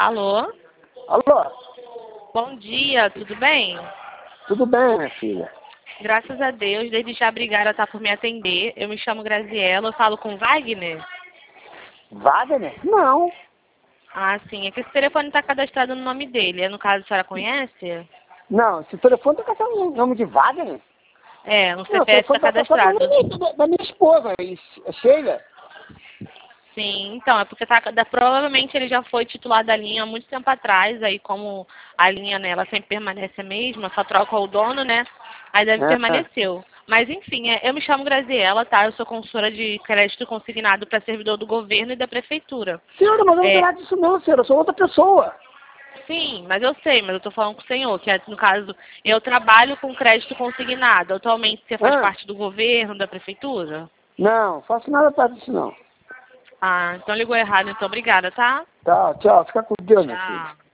Alô? Alô? Bom dia, tudo bem? Tudo bem, minha filha? Graças a Deus, desde já obrigada por me atender. Eu me chamo Graziella, eu falo com Wagner? Wagner? Não. Ah, sim, é que esse telefone está cadastrado no nome dele. É, no caso, a senhora conhece? Não, esse telefone está com o nome de Wagner? É, no Não, o CPF está telefone está cadastrado. da minha esposa, Sheila. Sim, então, é porque provavelmente ele já foi titular da linha há muito tempo atrás, aí como a linha, né, ela sempre permanece a mesma, só troca o dono, né, aí deve permaneceu. Mas enfim, eu me chamo Graziella, tá? Eu sou consultora de crédito consignado para servidor do governo e da prefeitura. Senhora, mas eu não falar disso não, senhora, eu sou outra pessoa. Sim, mas eu sei, mas eu tô falando com o senhor, que no caso, eu trabalho com crédito consignado. Atualmente você faz parte do governo, da prefeitura? Não, faço nada para disso não. Ah, então ligou errado, então obrigada, tá? Tá, tchau, fica com Deus, minha filha. Tchau.